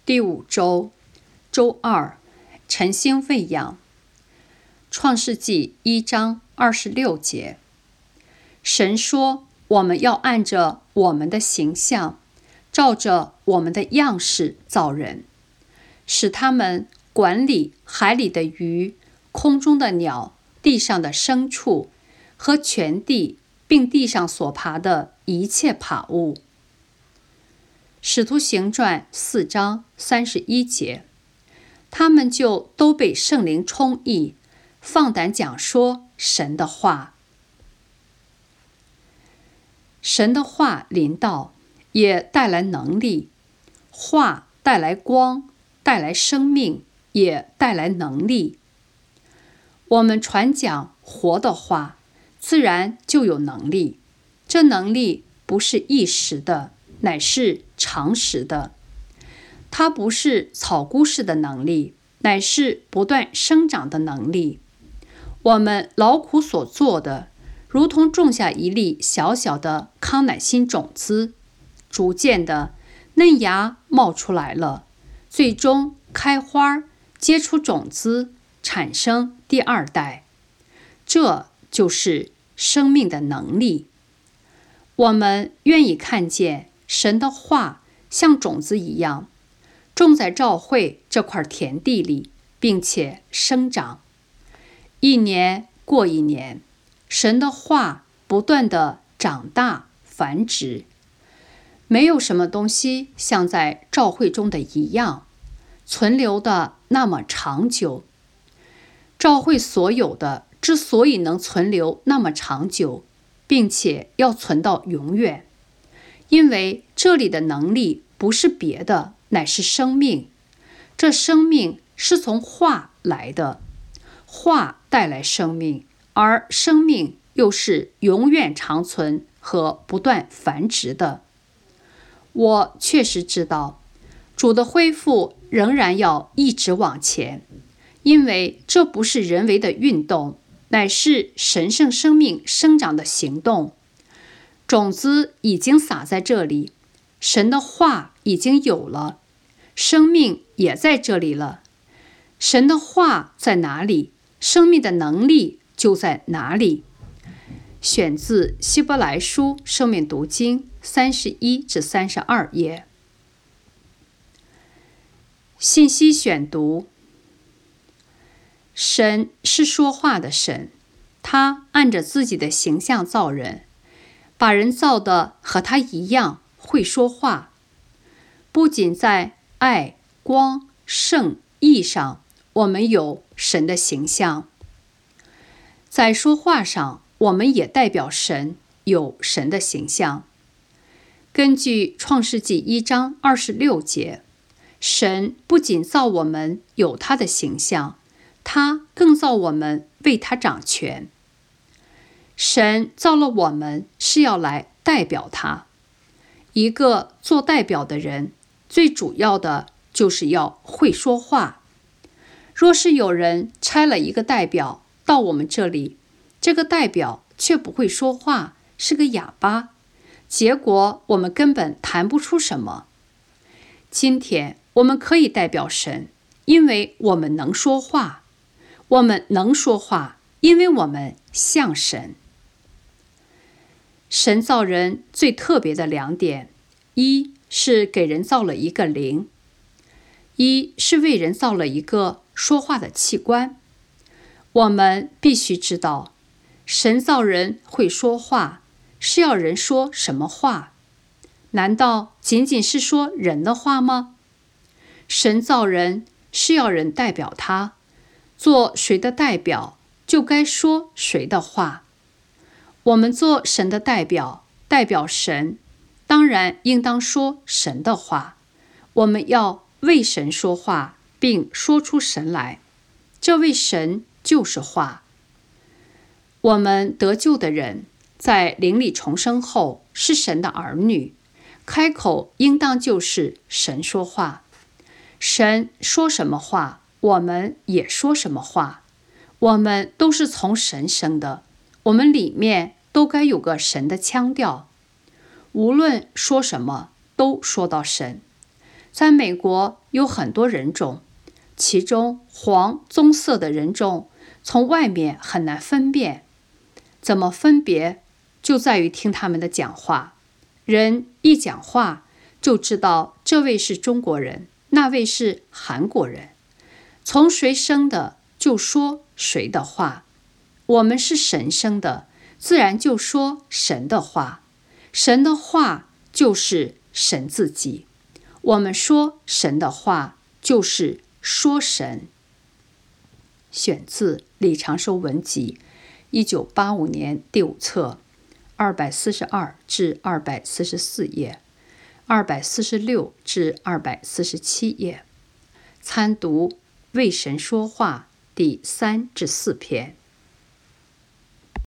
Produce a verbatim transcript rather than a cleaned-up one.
第五周，周二，晨星喂养。创世纪一章二十六节，神说：“我们要按着我们的形象，照着我们的样式造人，使他们管理海里的鱼、空中的鸟、地上的牲畜和全地，并地上所爬的一切爬物。”使徒行传四章三十一节，他们就都被圣灵充溢，放胆讲说神的话。神的话临到，也带来能力；话带来光，带来生命，也带来能力。我们传讲活的话，自然就有能力。这能力不是一时的，乃是长时的。它不是草菇式的能力，乃是不断生长的能力。我们劳苦所做的，如同种下一粒小小的康乃馨种子，逐渐的嫩芽冒出来了，最终开花，结出种子，产生第二代。这就是生命的能力。我们愿意看见神的话像种子一样，种在教会这块田地里，并且生长。一年过一年，神的话不断地长大繁殖。没有什么东西像在教会中的一样，存留的那么长久。教会所有的之所以能存留那么长久，并且要存到永远，因为这里的能力不是别的，乃是生命。这生命是从话来的，话带来生命，而生命又是永远长存和不断繁殖的。我确实知道，主的恢复仍然要一直往前，因为这不是人为的运动，乃是神圣生命生长的行动。种子已经撒在这里，神的话已经有了，生命也在这里了。神的话在哪里，生命的能力就在哪里。选自希伯来书生命读经三十一至三十二页。信息选读：神是说话的神，他按着自己的形象造人，把人造的和他一样会说话。不仅在爱、光、圣、义上，我们有神的形象，在说话上，我们也代表神，有神的形象。根据创世纪一章二十六节，神不仅造我们有他的形象，他更造我们为他掌权。神造了我们是要来代表他。一个做代表的人，最主要的就是要会说话。若是有人差了一个代表到我们这里，这个代表却不会说话，是个哑巴，结果我们根本谈不出什么。今天我们可以代表神，因为我们能说话。我们能说话，因为我们像神。神造人最特别的两点，一是给人造了一个灵，一是为人造了一个说话的器官。我们必须知道，神造人会说话，是要人说什么话？难道仅仅是说人的话吗？神造人是要人代表他，做谁的代表，就该说谁的话。我们做神的代表，代表神，当然应当说神的话。我们要为神说话，并说出神来。这位神就是话。我们得救的人，在灵里重生后，是神的儿女，开口应当就是神说话。神说什么话，我们也说什么话。我们都是从神生的，我们里面都该有个神的腔调。无论说什么，都说到神。 在美国有很多人种，其中黄棕色的人种从外面很难分辨。怎么分别，就在于听他们的讲话。人一讲话，就知道这位是中国人，那位是韩国人。从谁生的，就说谁的话。我们是神生的，自然就说神的话。神的话就是神自己。我们说神的话，就是说神。选自李长寿文集，一九八五年第五册，二百四十二至二百四十四页，二百四十六至二百四十七页。参读《为神说话》第三至四篇。